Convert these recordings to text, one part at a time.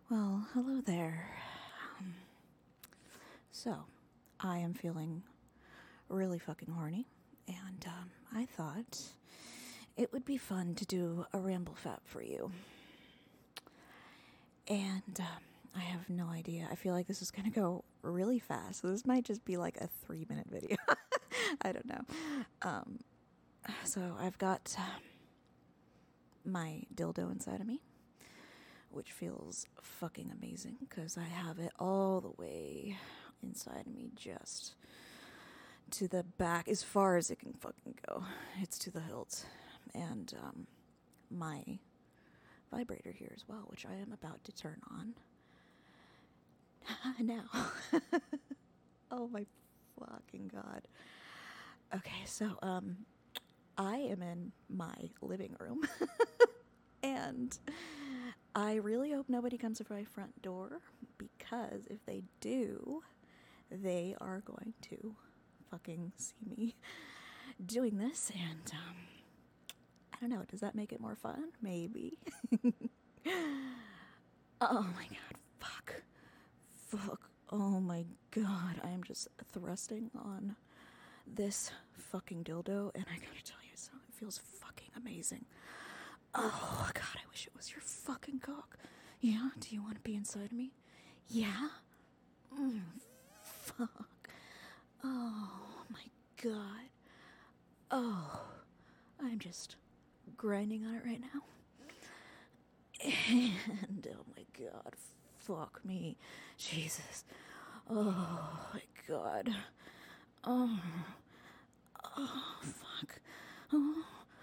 Well, hello there. Um, so, I am feeling really fucking horny, and I thought it would be fun to do a ramble fap for you. And I have no idea. I feel like this is going to go really fast, so this might just be like a 3-minute video. I don't know. So, I've got my dildo inside of me, which feels fucking amazing because I have it all the way inside of me, just to the back, as far as it can fucking go. It's to the hilt. And my vibrator here as well, which I am about to turn on now. Oh my fucking god. Okay, so I am in my living room. And I really hope nobody comes to my front door, because if they do, they are going to fucking see me doing this, and I don't know, does that make it more fun? Maybe. Oh my god, fuck, oh my god, I am just thrusting on this fucking dildo, and I gotta tell you, so it feels fucking amazing. Oh, God, I wish it was your fucking cock. Yeah? Do you want to be inside of me? Yeah? Fuck. Oh, my God. Oh, I'm just grinding on it right now. And, oh, my God, fuck me. Jesus. Oh, my God. Oh, fuck. Oh,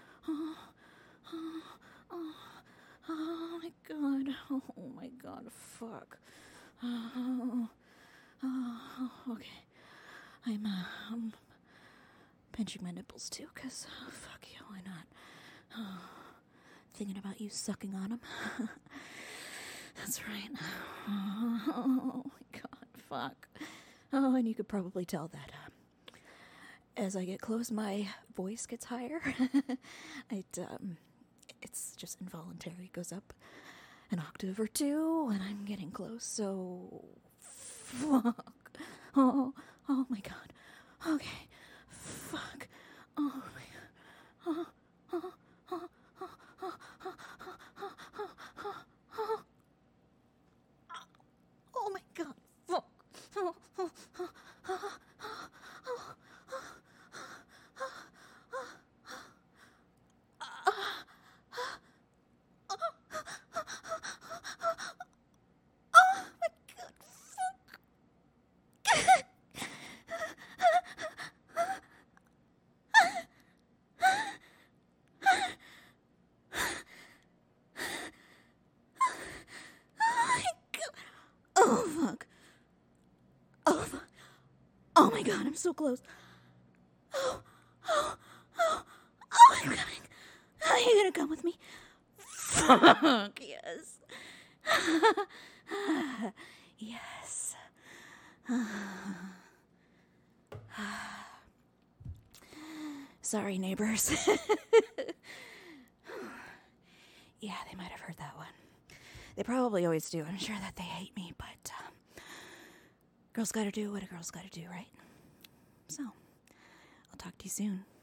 my god. Oh my god, fuck. Oh, okay. I'm pinching my nipples too, because fuck you, why not? Thinking about you sucking on them. That's right. Oh my god, fuck. Oh, and you could probably tell that as I get close, my voice gets higher. It's just involuntary. It goes up an octave or two when I'm getting close. So, fuck. Oh my god. Okay. Fuck. Oh my god. Oh my god. Fuck. Oh fuck. Oh fuck. Oh my god, I'm so close. Oh, I'm coming. Are you gonna come with me? Fuck, yes. Yes. Sorry, neighbors. Yeah, they might have heard that one. They probably always do. I'm sure that they hate me, but girls gotta do what a girl's gotta do, right? So, I'll talk to you soon.